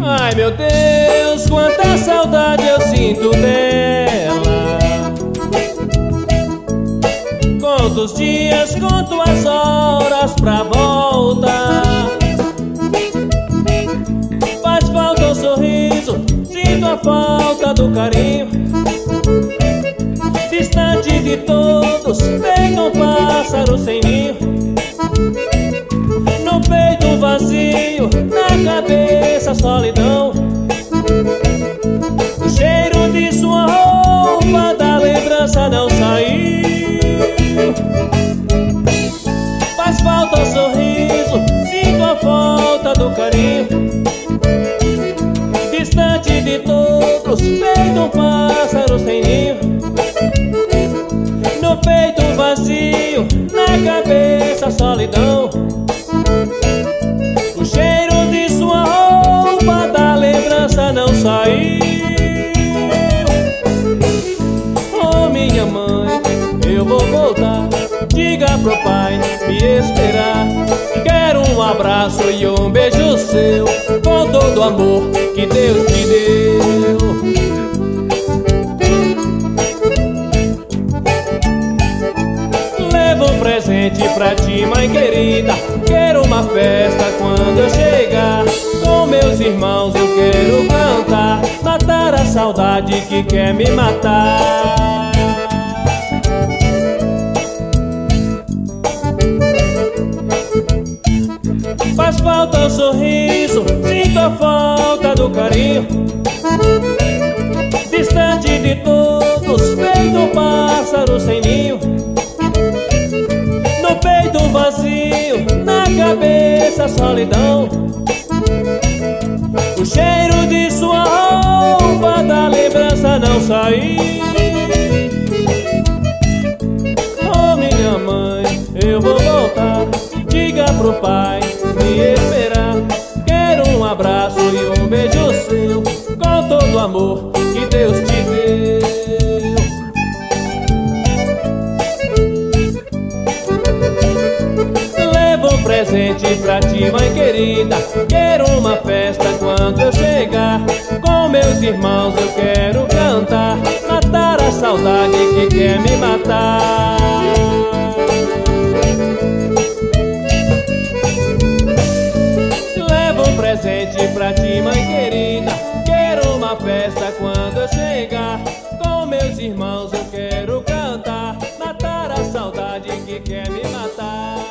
Ai meu Deus, quanta saudade eu sinto dela. Conto os dias, conto as horas pra voltar. Faz falta o sorriso, sinto a falta do carinho. Distante de todos, feito um pássaro sem ninho. No peito vazio, na cabeça solidão. O cheiro de sua roupa da lembrança não saiu. Faz falta o sorriso, sinto a falta do carinho. Distante de todos, feito um pássaro sem ninho. No peito vazio, na cabeça solidão. O cheiro de sua roupa da lembrança não saiu. Oh minha mãe, eu vou voltar. Diga pro pai me esperar. Quero um abraço e um beijo seu, com todo o amor que Deus te deu. Presente pra ti, mãe querida. Quero uma festa quando eu chegar. Com meus irmãos eu quero cantar, matar a saudade que quer me matar. Faz falta o sorriso, sinto a falta do carinho. Distante de todos, feito um pássaro sem ninho. No peito vazio, na cabeça solidão. O cheiro de sua roupa da lembrança não saiu. Oh minha mãe, eu vou voltar. Diga pro pai me esperar. Quero um abraço e um beijo seu, com todo o amor que Deus te deu. Presente pra ti, mãe querida. Quero uma festa quando eu chegar. Com meus irmãos eu quero cantar, matar a saudade que quer me matar. Levo um presente pra ti, mãe querida. Quero uma festa quando eu chegar. Com meus irmãos eu quero cantar, matar a saudade que quer me matar.